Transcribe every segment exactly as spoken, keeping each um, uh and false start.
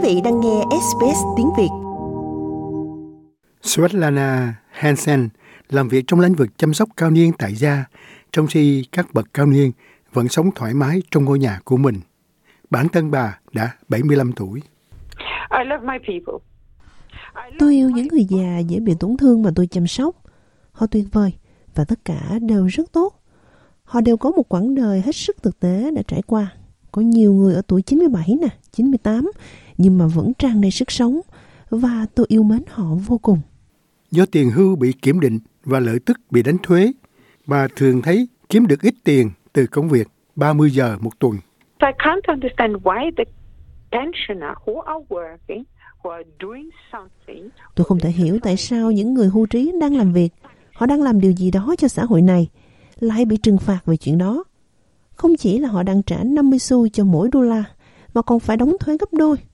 vị đang nghe ét bê ét tiếng Việt. Svetlana Hansen làm việc trong lĩnh vực chăm sóc cao niên tại gia, trong khi các bậc cao niên vẫn sống thoải mái trong ngôi nhà của mình. Bản thân bà đã bảy mươi lăm tuổi. Tôi yêu những người già dễ bị tổn thương mà tôi chăm sóc. Họ tuyệt vời và tất cả đều rất tốt. Họ đều có một quãng đời hết sức thực tế đã trải qua. Có nhiều người ở tuổi chín mươi bảy nè, chín mươi tám, nhưng mà vẫn tràn đầy sức sống và tôi yêu mến họ vô cùng. Do tiền hưu bị kiểm định và lợi tức bị đánh thuế, bà thường thấy kiếm được ít tiền từ công việc ba mươi giờ một tuần. Tôi không thể hiểu tại sao những người hưu trí đang làm việc, họ đang làm điều gì đó cho xã hội này, lại bị trừng phạt về chuyện đó. Không chỉ là họ đang trả năm mươi xu cho mỗi đô la, mà còn phải đóng thuế gấp đôi.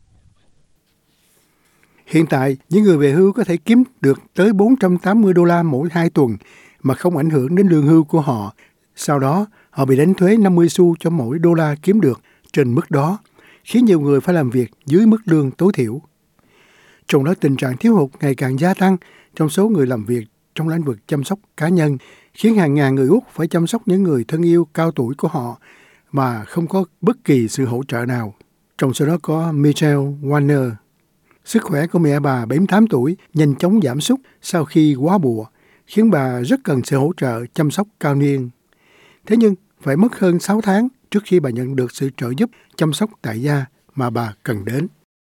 Hiện tại, những người về hưu có thể kiếm được tới bốn trăm tám mươi đô la mỗi hai tuần mà không ảnh hưởng đến lương hưu của họ. Sau đó, họ bị đánh thuế năm mươi xu cho mỗi đô la kiếm được trên mức đó, khiến nhiều người phải làm việc dưới mức lương tối thiểu. Trong đó, tình trạng thiếu hụt ngày càng gia tăng trong số người làm việc trong lĩnh vực chăm sóc cá nhân, khiến hàng ngàn người Úc phải chăm sóc những người thân yêu cao tuổi của họ mà không có bất kỳ sự hỗ trợ nào. Trong số đó có Michelle Warner. Sức khỏe của mẹ bà bảy mươi tám tuổi nhanh chóng giảm sút sau khi quá bụa, khiến bà rất cần sự hỗ trợ chăm sóc cao niên. Thế nhưng phải mất hơn sáu tháng trước khi bà nhận được sự trợ giúp chăm sóc tại gia mà bà cần đến.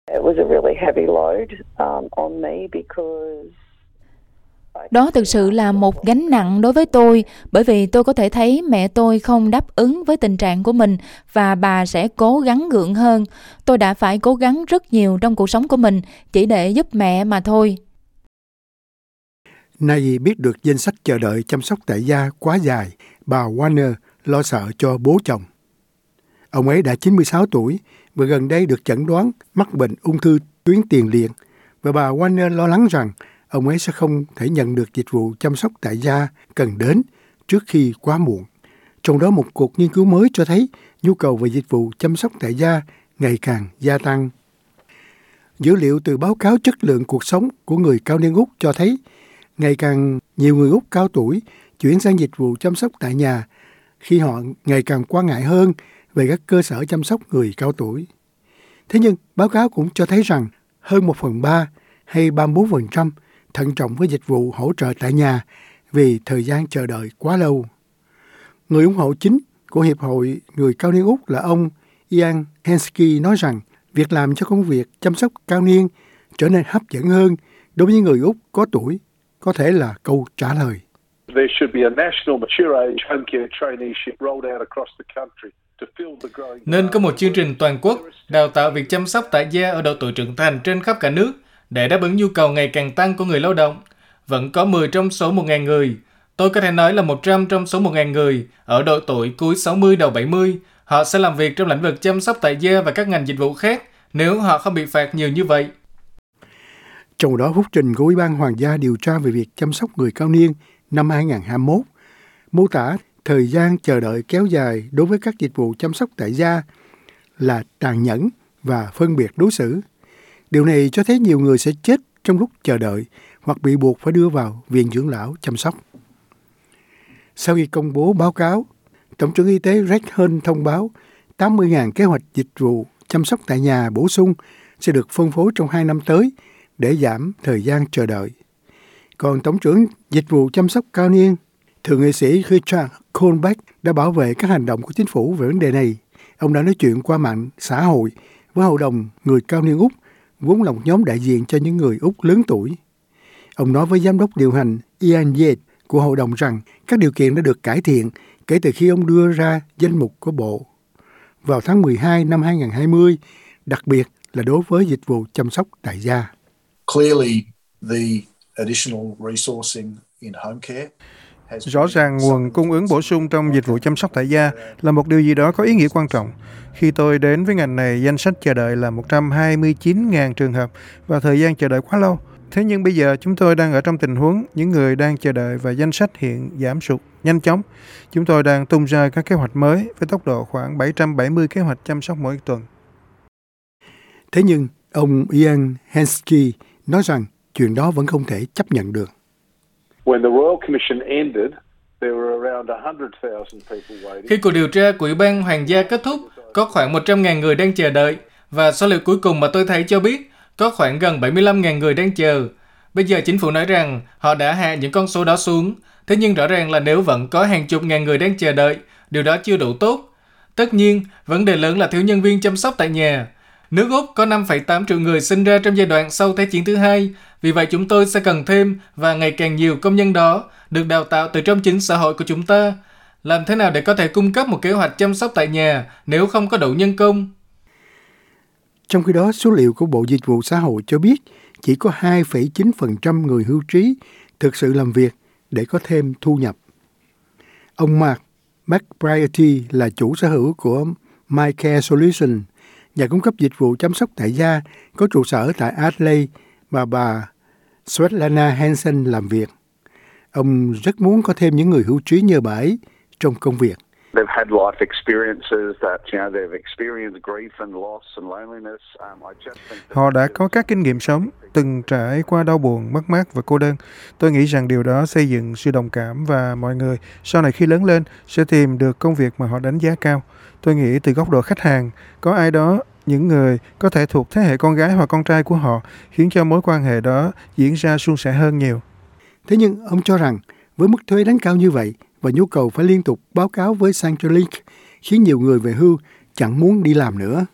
Đó thực sự là một gánh nặng đối với tôi, bởi vì tôi có thể thấy mẹ tôi không đáp ứng với tình trạng của mình và bà sẽ cố gắng gượng hơn. Tôi đã phải cố gắng rất nhiều trong cuộc sống của mình chỉ để giúp mẹ mà thôi. Nay vì biết được danh sách chờ đợi chăm sóc tại gia quá dài, bà Warner lo sợ cho bố chồng. Ông ấy đã chín mươi sáu tuổi và gần đây được chẩn đoán mắc bệnh ung thư tuyến tiền liệt, và bà Warner lo lắng rằng ông ấy sẽ không thể nhận được dịch vụ chăm sóc tại gia cần đến trước khi quá muộn. Trong đó một cuộc nghiên cứu mới cho thấy nhu cầu về dịch vụ chăm sóc tại gia ngày càng gia tăng. Dữ liệu từ báo cáo chất lượng cuộc sống của người cao niên Úc cho thấy ngày càng nhiều người Úc cao tuổi chuyển sang dịch vụ chăm sóc tại nhà khi họ ngày càng quan ngại hơn về các cơ sở chăm sóc người cao tuổi. Thế nhưng báo cáo cũng cho thấy rằng hơn một phần ba hay ba mươi bốn phần trăm thận trọng với dịch vụ hỗ trợ tại nhà vì thời gian chờ đợi quá lâu. Người ủng hộ chính của Hiệp hội Người Cao niên Úc là ông Ian Hensky nói rằng việc làm cho công việc chăm sóc cao niên trở nên hấp dẫn hơn đối với những người Úc có tuổi có thể là câu trả lời. Nên có một chương trình toàn quốc đào tạo việc chăm sóc tại gia ở độ tuổi trưởng thành trên khắp cả nước để đáp ứng nhu cầu ngày càng tăng của người lao động. Vẫn có mười trong số một nghìn người, tôi có thể nói là một trăm trong số một nghìn người ở độ tuổi cuối sáu mươi đầu bảy mươi, họ sẽ làm việc trong lĩnh vực chăm sóc tại gia và các ngành dịch vụ khác nếu họ không bị phạt nhiều như vậy. Trong đó, phúc trình của Ủy ban Hoàng gia điều tra về việc chăm sóc người cao niên năm hai không hai mốt mô tả thời gian chờ đợi kéo dài đối với các dịch vụ chăm sóc tại gia là tàn nhẫn và phân biệt đối xử. Điều này cho thấy nhiều người sẽ chết trong lúc chờ đợi hoặc bị buộc phải đưa vào viện dưỡng lão chăm sóc. Sau khi công bố báo cáo, Tổng trưởng Y tế Greg Hunt thông báo tám mươi nghìn kế hoạch dịch vụ chăm sóc tại nhà bổ sung sẽ được phân phối trong hai năm tới để giảm thời gian chờ đợi. Còn Tổng trưởng Dịch vụ chăm sóc cao niên, Thượng nghị sĩ Richard Colbeck đã bảo vệ các hành động của chính phủ về vấn đề này. Ông đã nói chuyện qua mạng xã hội với Hội đồng Người Cao niên Úc, vốn là một nhóm đại diện cho những người Úc lớn tuổi. Ông nói với giám đốc điều hành Ian Yates của hội đồng rằng các điều kiện đã được cải thiện kể từ khi ông đưa ra danh mục của Bộ vào tháng mười hai năm hai không hai không, đặc biệt là đối với dịch vụ chăm sóc tại gia. Rõ ràng nguồn cung ứng bổ sung trong dịch vụ chăm sóc tại gia là một điều gì đó có ý nghĩa quan trọng. Khi tôi đến với ngành này, danh sách chờ đợi là một trăm hai mươi chín nghìn trường hợp và thời gian chờ đợi quá lâu. Thế nhưng bây giờ chúng tôi đang ở trong tình huống những người đang chờ đợi và danh sách hiện giảm sút nhanh chóng. Chúng tôi đang tung ra các kế hoạch mới với tốc độ khoảng bảy trăm bảy mươi kế hoạch chăm sóc mỗi tuần. Thế nhưng, Ông Ian Hensky nói rằng chuyện đó vẫn không thể chấp nhận được. Khi cuộc điều tra của Ủy ban Hoàng gia kết thúc, có khoảng một trăm nghìn người đang chờ đợi, và số liệu cuối cùng mà tôi thấy cho biết có khoảng gần bảy mươi lăm nghìn người đang chờ. Bây giờ chính phủ nói rằng họ đã hạ những con số đó xuống, thế nhưng rõ ràng là nếu vẫn có hàng chục ngàn người đang chờ đợi, điều đó chưa đủ tốt. Tất nhiên, vấn đề lớn là thiếu nhân viên chăm sóc tại nhà. Nước Úc có năm phẩy tám triệu người sinh ra trong giai đoạn sau Thế chiến thứ hai, vì vậy chúng tôi sẽ cần thêm và ngày càng nhiều công nhân đó được đào tạo từ trong chính xã hội của chúng ta. Làm thế nào để có thể cung cấp một kế hoạch chăm sóc tại nhà nếu không có đủ nhân công? Trong khi đó, số liệu của Bộ Dịch vụ Xã hội cho biết chỉ có hai phẩy chín phần trăm người hưu trí thực sự làm việc để có thêm thu nhập. Ông Mark McBriarty là chủ sở hữu của My Care Solution, nhà cung cấp dịch vụ chăm sóc tại gia có trụ sở tại Adelaide mà bà Svetlana Hansen làm việc. Ông rất muốn có thêm những người hưu trí như bà ấy trong công việc. Họ đã có các kinh nghiệm sống, từng trải qua đau buồn, mất mát và cô đơn. Tôi nghĩ rằng điều đó xây dựng sự đồng cảm và mọi người sau này khi lớn lên sẽ tìm được công việc mà họ đánh giá cao. Tôi nghĩ từ góc độ khách hàng, có ai đó, những người có thể thuộc thế hệ con gái hoặc con trai của họ, khiến cho mối quan hệ đó diễn ra suôn sẻ hơn nhiều. Thế nhưng ông cho rằng với mức thuế đánh cao như vậy và nhu cầu phải liên tục báo cáo với Centrelink khiến nhiều người về hưu chẳng muốn đi làm nữa.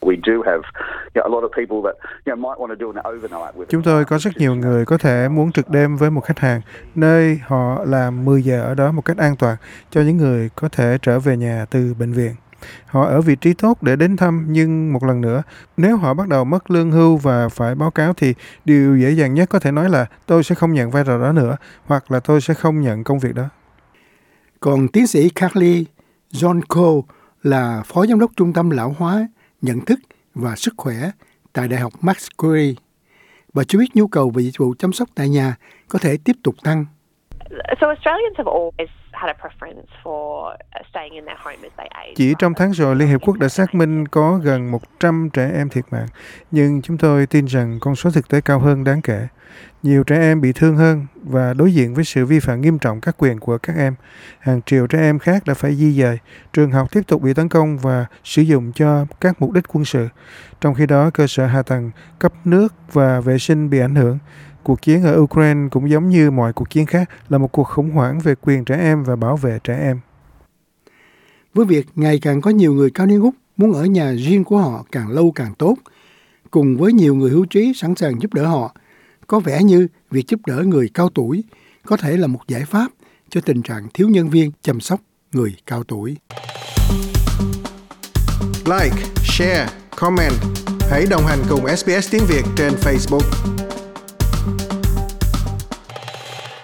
Chúng tôi có rất nhiều người có thể muốn trực đêm với một khách hàng, nơi họ làm mười giờ ở đó một cách an toàn cho những người có thể trở về nhà từ bệnh viện. Họ ở vị trí tốt để đến thăm, nhưng một lần nữa, nếu họ bắt đầu mất lương hưu và phải báo cáo thì điều dễ dàng nhất có thể nói là tôi sẽ không nhận vai trò đó nữa, hoặc là tôi sẽ không nhận công việc đó. Còn tiến sĩ Carly John Cole là phó giám đốc trung tâm lão hóa, nhận thức và sức khỏe tại Đại học Macquarie. Bà cho biết nhu cầu về dịch vụ chăm sóc tại nhà có thể tiếp tục tăng. Chỉ trong tháng rồi, Liên Hiệp Quốc đã xác minh có gần một trăm trẻ em thiệt mạng, nhưng chúng tôi tin rằng con số thực tế cao hơn đáng kể. Nhiều trẻ em bị thương hơn và đối diện với sự vi phạm nghiêm trọng các quyền của các em. Hàng triệu trẻ em khác đã phải di dời, trường học tiếp tục bị tấn công và sử dụng cho các mục đích quân sự. Trong khi đó, cơ sở hạ tầng, cấp nước và vệ sinh bị ảnh hưởng. Cuộc chiến ở Ukraine cũng giống như mọi cuộc chiến khác là một cuộc khủng hoảng về quyền trẻ em và bảo vệ trẻ em. Với việc ngày càng có nhiều người cao niên Úc muốn ở nhà riêng của họ càng lâu càng tốt, cùng với nhiều người hưu trí sẵn sàng giúp đỡ họ, có vẻ như việc giúp đỡ người cao tuổi có thể là một giải pháp cho tình trạng thiếu nhân viên chăm sóc người cao tuổi. Like, share, comment. Hãy đồng hành cùng ét bê ét Tiếng Việt trên Facebook.